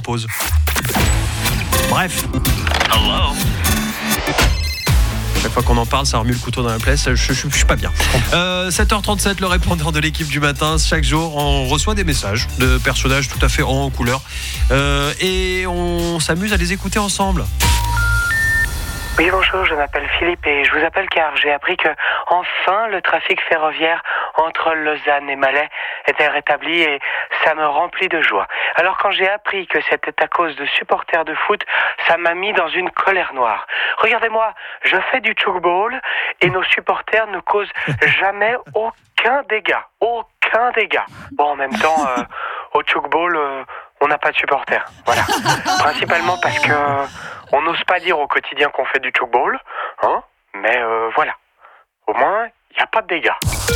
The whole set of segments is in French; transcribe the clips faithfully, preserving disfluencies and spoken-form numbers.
pause. Bref. Hello. Chaque fois qu'on en parle, ça remue le couteau dans la plaie. Je, je, je, je suis pas bien. Euh, sept heures trente-sept, le répondeur de l'équipe du matin. Chaque jour, on reçoit des messages de personnages tout à fait en couleur. Euh, et on s'amuse à les écouter ensemble. Oui, bonjour, je m'appelle Philippe et je vous appelle car j'ai appris que, enfin, le trafic ferroviaire entre Lausanne et Malais était rétabli et ça me remplit de joie. Alors quand j'ai appris que c'était à cause de supporters de foot, ça m'a mis dans une colère noire. Regardez-moi, je fais du tchoukball et nos supporters ne causent jamais aucun dégât. Aucun dégât. Bon, en même temps, euh, au tchoukball, euh, on n'a pas de supporters. Voilà. Principalement parce que euh, on n'ose pas dire au quotidien qu'on fait du tchoukball, hein, mais euh, voilà. Au moins, il n'y a pas de dégâts.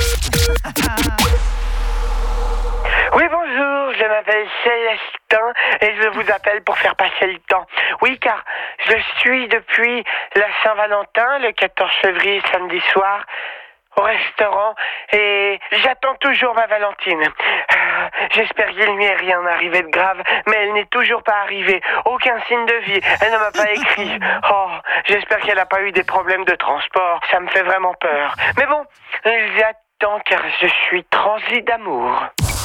Oui, bonjour, je m'appelle Célestin et je vous appelle pour faire passer le temps. Oui, car je suis depuis la Saint-Valentin, le quatorze février, samedi soir, au restaurant et j'attends toujours ma Valentine. Euh, j'espère qu'il ne lui est rien arrivé de grave, mais elle n'est toujours pas arrivée. Aucun signe de vie, elle ne m'a pas écrit. Oh, j'espère qu'elle n'a pas eu des problèmes de transport, ça me fait vraiment peur. Mais bon, j'attends car je suis transi d'amour.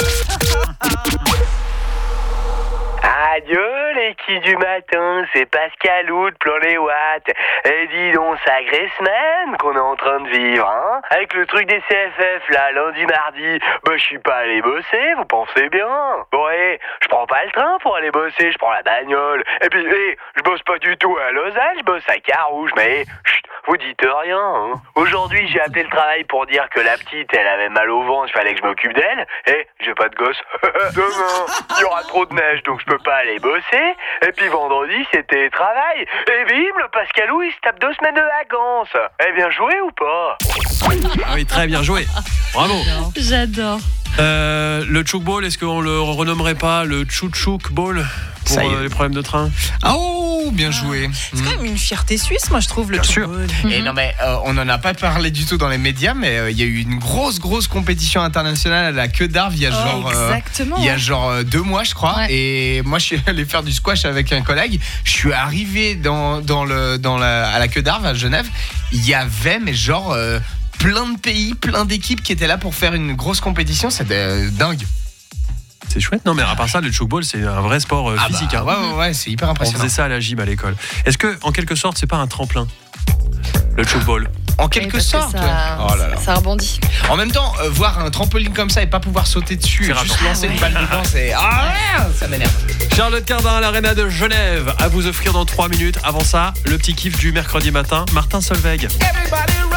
Adieu l'équipe du matin, c'est Pascalou de Plan les Watts. Et dis donc, sacrée semaine qu'on est en train de vivre, hein. Avec le truc des C F F, là, lundi, mardi, bah je suis pas allé bosser, vous pensez bien. Bon, hé, je prends pas le train pour aller bosser, je prends la bagnole. Et puis, hé, je bosse pas du tout à Lausanne, je bosse à Carouge, mais chut, vous dites rien, hein. Aujourd'hui, j'ai appelé le travail pour dire que la petite, elle avait mal au ventre, il fallait que je m'occupe d'elle. Et j'ai pas de gosse. Demain, il y aura trop de neige, donc je peux pas aller bosser. Et puis vendredi, c'était travail. Et bim, le Pascalou, il se tape deux semaines de vacances. Eh bien joué ou pas? Ah oui, très bien joué. Bravo. J'adore. Euh, le tchoukball, est-ce qu'on le renommerait pas le tchouchouk ball pour euh, les problèmes de train? Oh, bien joué. C'est quand même une fierté suisse, moi je trouve, le Bien sûr. tchoukball. Et non mais euh, on n'en a pas parlé du tout dans les médias, mais il euh, y a eu une grosse grosse compétition internationale à la queue d'Arve il y a Oh, genre euh, exactement. il y a genre euh, deux mois je crois. Ouais. Et moi je suis allé faire du squash avec un collègue. Je suis arrivé dans dans le dans la à la queue d'Arve à Genève. Il y avait mais genre euh, plein de pays, plein d'équipes qui étaient là pour faire une grosse compétition. C'était euh, dingue. C'est chouette. Non, mais à part ça, le tchoukball, c'est un vrai sport euh, Ah physique. bah, hein. ouais, ouais, ouais, c'est hyper On impressionnant. faisait ça à la gym à l'école. Est-ce que, en quelque sorte, c'est pas un tremplin, le tchoukball? En Oui, quelque parce que sorte. ça, ouais. Oh là là. ça rebondit. En même temps, euh, voir un trampoline comme ça et pas pouvoir sauter dessus C'est et juste rageant. lancer une balle dedans, c'est ah ouais, ça m'énerve. Charlotte Cardin à l'Arena de Genève à vous offrir dans trois minutes. Avant ça, le petit kiff du mercredi matin, Martin Solveig. Everybody